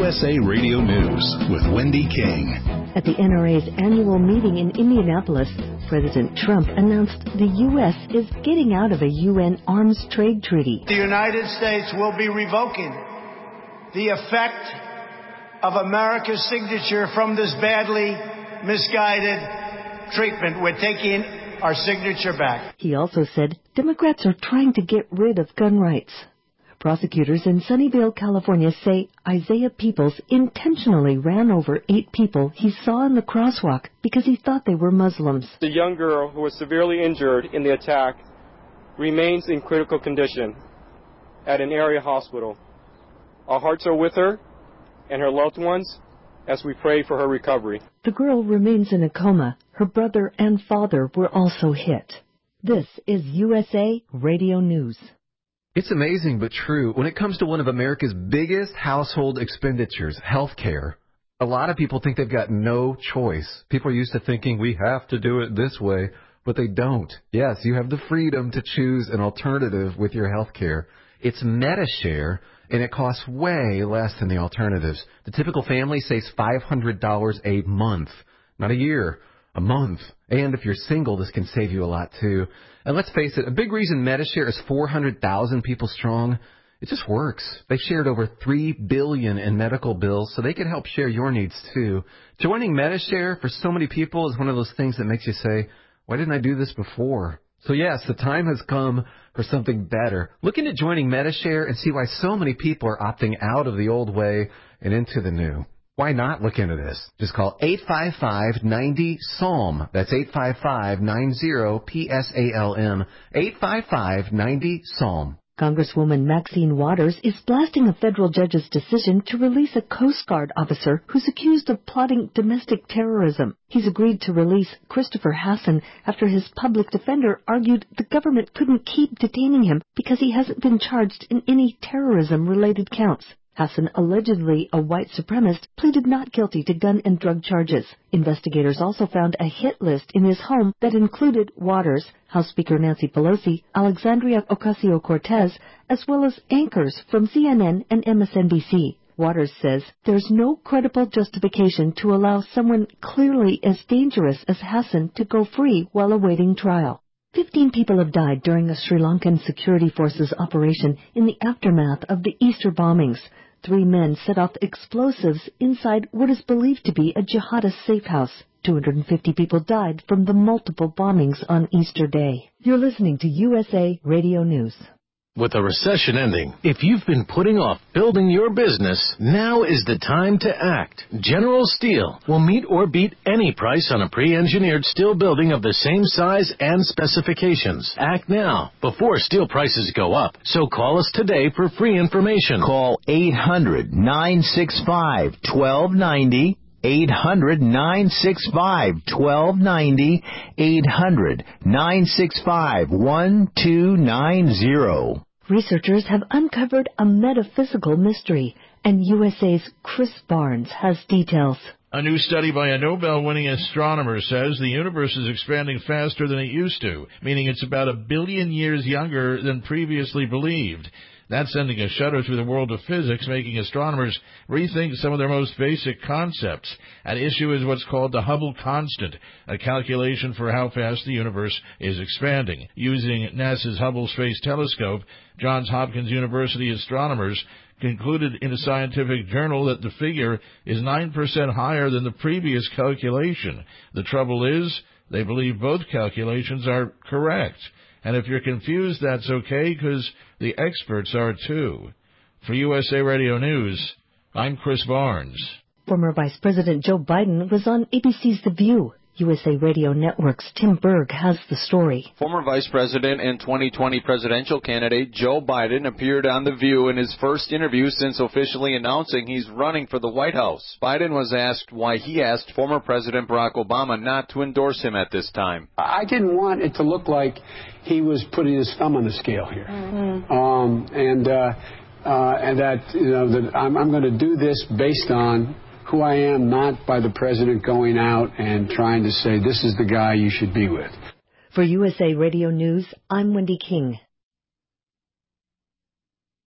USA Radio News with Wendy King. At the NRA's annual meeting in Indianapolis, President Trump announced the U.S. is getting out of a UN arms trade treaty. The United States will be revoking the effect of America's signature from this badly misguided treatment. We're taking our signature back. He also said Democrats are trying to get rid of gun rights. Prosecutors in Sunnyvale, California say Isaiah Peoples intentionally ran over 8 people he saw in the crosswalk because he thought they were Muslims. The young girl who was severely injured in the attack remains in critical condition at an area hospital. Our hearts are with her and her loved ones as we pray for her recovery. The girl remains in a coma. Her brother and father were also hit. This is USA Radio News. It's amazing but true. When it comes to one of America's biggest household expenditures, health care, a lot of people think they've got no choice. People are used to thinking we have to do it this way, but they don't. Yes, you have the freedom to choose an alternative with your health care. It's Medi-Share, and it costs way less than the alternatives. The typical family saves $500 a month, not a year, a month. And if you're single, this can save you a lot, too. And let's face it, a big reason Medi-Share is 400,000 people strong, it just works. They've shared over $3 billion in medical bills, so they can help share your needs, too. Joining Medi-Share for so many people is one of those things that makes you say, why didn't I do this before? So, yes, the time has come for something better. Look into joining Medi-Share and see why so many people are opting out of the old way and into the new. Why not look into this? Just call 855-90-PSALM. That's 855-90-PSALM. 855-90-PSALM. Congresswoman Maxine Waters is blasting a federal judge's decision to release a Coast Guard officer who's accused of plotting domestic terrorism. He's agreed to release Christopher Hassan after his public defender argued the government couldn't keep detaining him because he hasn't been charged in any terrorism-related counts. Hassan, allegedly a white supremacist, pleaded not guilty to gun and drug charges. Investigators also found a hit list in his home that included Waters, House Speaker Nancy Pelosi, Alexandria Ocasio-Cortez, as well as anchors from CNN and MSNBC. Waters says there's no credible justification to allow someone clearly as dangerous as Hassan to go free while awaiting trial. 15 people have died during a Sri Lankan security forces operation in the aftermath of the Easter bombings. 3 men set off explosives inside what is believed to be a jihadist safe house. 250 people died from the multiple bombings on Easter Day. You're listening to USA Radio News. With a recession ending, if you've been putting off building your business, now is the time to act. General Steel will meet or beat any price on a pre-engineered steel building of the same size and specifications. Act now, before steel prices go up. So call us today for free information. Call 800-965-1290. 800-965-1290. 800-965-1290. Researchers have uncovered a metaphysical mystery, and USA's Chris Barnes has details. A new study by a Nobel-winning astronomer says the universe is expanding faster than it used to, meaning it's about 1 billion years younger than previously believed. That's sending a shudder through the world of physics, making astronomers rethink some of their most basic concepts. At issue is what's called the Hubble constant, a calculation for how fast the universe is expanding. Using NASA's Hubble Space Telescope, Johns Hopkins University astronomers concluded in a scientific journal that the figure is 9% higher than the previous calculation. The trouble is, they believe both calculations are correct. And if you're confused, that's okay, because the experts are too. For USA Radio News, I'm Chris Barnes. Former Vice President Joe Biden was on ABC's The View. USA Radio Network's Tim Berg has the story. Former Vice President and 2020 presidential candidate Joe Biden appeared on The View in his first interview since officially announcing he's running for the White House. Biden was asked why he asked former President Barack Obama not to endorse him at this time. I didn't want it to look like he was putting his thumb on the scale here. And that, that I'm going to do this based on who I am, not by the president going out and trying to say, this is the guy you should be with. For USA Radio News, I'm Wendy King.